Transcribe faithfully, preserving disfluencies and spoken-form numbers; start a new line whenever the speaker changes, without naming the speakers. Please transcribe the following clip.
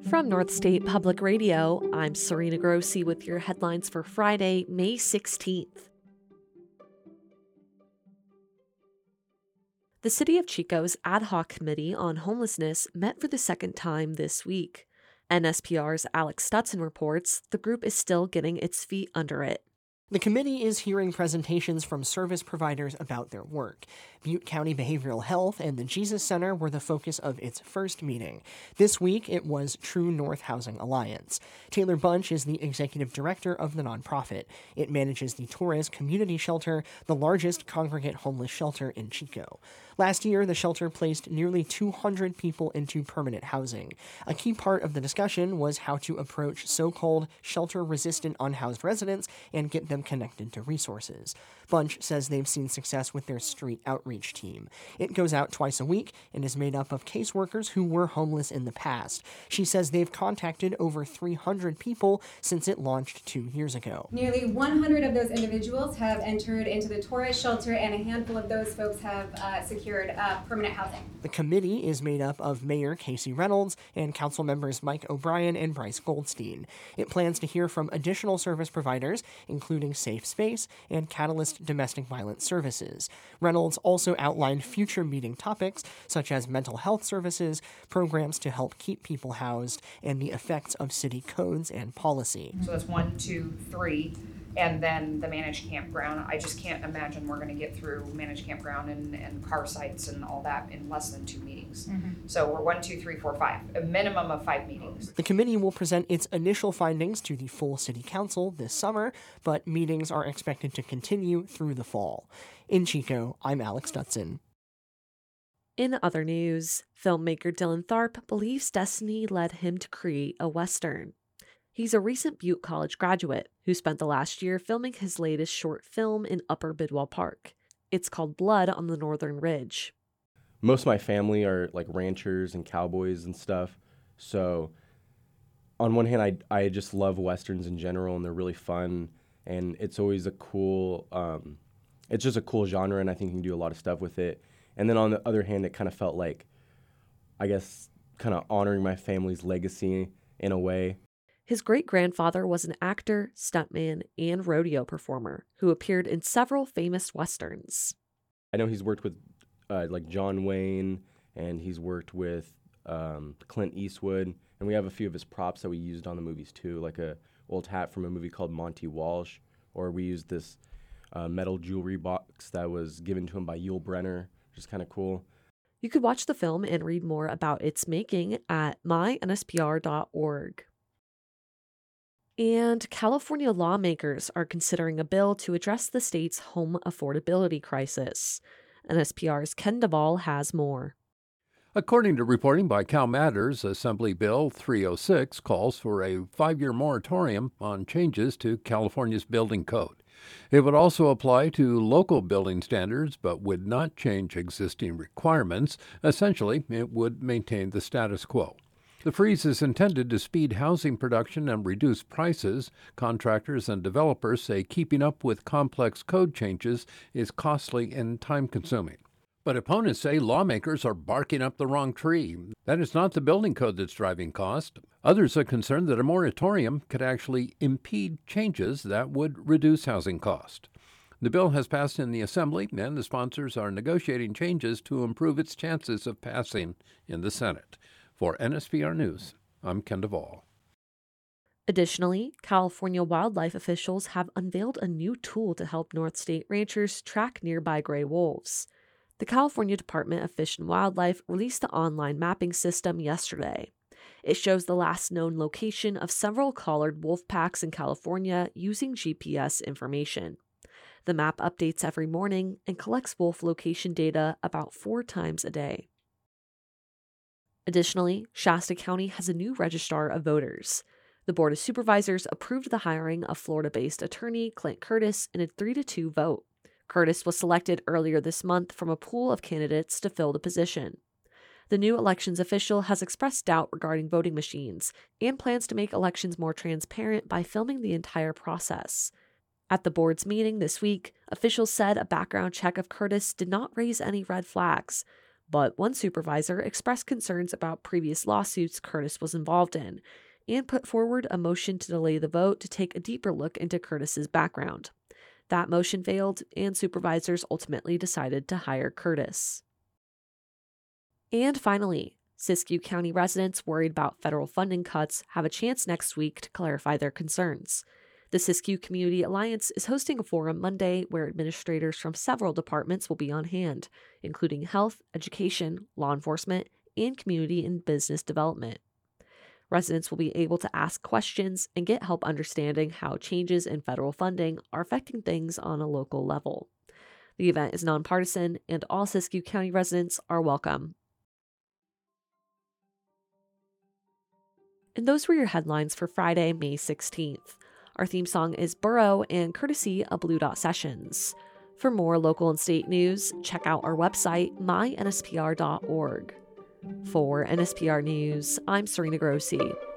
From North State Public Radio, I'm Serena Grossi with your headlines for Friday, May sixteenth. The City of Chico's Ad Hoc Committee on Homelessness met for the second time this week. N S P R's Alex Stutson reports the group is still getting its feet under it.
The committee is hearing presentations from service providers about their work. Butte County Behavioral Health and the Jesus Center were the focus of its first meeting. This week, it was True North Housing Alliance. Taylor Bunch is the executive director of the nonprofit. It manages the Torres Community Shelter, the largest congregate homeless shelter in Chico. Last year, the shelter placed nearly two hundred people into permanent housing. A key part of the discussion was how to approach so-called shelter-resistant unhoused residents and get them connected to resources. Bunch says they've seen success with their street outreach team. It goes out twice a week and is made up of caseworkers who were homeless in the past. She says they've contacted over three hundred people since it launched two years ago.
Nearly one hundred of those individuals have entered into the Torres shelter, and a handful of those folks have uh, secured uh, permanent housing.
The committee is made up of Mayor Casey Reynolds and council members Mike O'Brien and Bryce Goldstein. It plans to hear from additional service providers, including Safe Space and Catalyst Domestic Violence Services. Reynolds also outlined future meeting topics such as mental health services, programs to help keep people housed, and the effects of city codes and policy.
So that's one, two, three, and then the managed campground. I just can't imagine we're going to get through managed campground and, and car sites and all that in less than two meetings. Mm-hmm. So we're one, two, three, four, five, a minimum of five meetings.
The committee will present its initial findings to the full city council this summer, but meetings are expected to continue through the fall. In Chico, I'm Alex Stutson.
In other news, filmmaker Dylan Tharp believes destiny led him to create a Western. He's a recent Butte College graduate who spent the last year filming his latest short film in Upper Bidwell Park. It's called Blood on the Northern Ridge.
Most of my family are like ranchers and cowboys and stuff. So on one hand, I, I just love Westerns in general, and they're really fun. And it's always a cool, um, it's just a cool genre, and I think you can do a lot of stuff with it. And then on the other hand, it kind of felt like, I guess, kind of honoring my family's legacy in a way.
His great-grandfather was an actor, stuntman, and rodeo performer who appeared in several famous Westerns.
I know he's worked with uh, like John Wayne, and he's worked with um, Clint Eastwood, and we have a few of his props that we used on the movies too, like a old hat from a movie called Monty Walsh, or we used this uh, metal jewelry box that was given to him by Yul Brynner, which is kind of cool.
You could watch the film and read more about its making at my N S P R dot org. And California lawmakers are considering a bill to address the state's home affordability crisis. N S P R's Ken Duvall has more.
According to reporting by Cal Matters, Assembly Bill three oh six calls for a five-year moratorium on changes to California's building code. It would also apply to local building standards, but would not change existing requirements. Essentially, it would maintain the status quo. The freeze is intended to speed housing production and reduce prices. Contractors and developers say keeping up with complex code changes is costly and time-consuming. But opponents say lawmakers are barking up the wrong tree. That is not the building code that's driving cost. Others are concerned that a moratorium could actually impede changes that would reduce housing cost. The bill has passed in the Assembly, and the sponsors are negotiating changes to improve its chances of passing in the Senate. For N S P R News, I'm Ken Duvall.
Additionally, California wildlife officials have unveiled a new tool to help North State ranchers track nearby gray wolves. The California Department of Fish and Wildlife released the online mapping system yesterday. It shows the last known location of several collared wolf packs in California using G P S information. The map updates every morning and collects wolf location data about four times a day. Additionally, Shasta County has a new registrar of voters. The Board of Supervisors approved the hiring of Florida-based attorney Clint Curtis in a three to two vote. Curtis was selected earlier this month from a pool of candidates to fill the position. The new elections official has expressed doubt regarding voting machines and plans to make elections more transparent by filming the entire process. At the board's meeting this week, officials said a background check of Curtis did not raise any red flags. But one supervisor expressed concerns about previous lawsuits Curtis was involved in and put forward a motion to delay the vote to take a deeper look into Curtis's background. That motion failed, and supervisors ultimately decided to hire Curtis. And finally, Siskiyou County residents worried about federal funding cuts have a chance next week to clarify their concerns. The Siskiyou Community Alliance is hosting a forum Monday where administrators from several departments will be on hand, including health, education, law enforcement, and community and business development. Residents will be able to ask questions and get help understanding how changes in federal funding are affecting things on a local level. The event is nonpartisan, and all Siskiyou County residents are welcome. And those were your headlines for Friday, May sixteenth. Our theme song is Burrow and courtesy of Blue Dot Sessions. For more local and state news, check out our website, my N S P R dot org. For N S P R News, I'm Serena Grossi.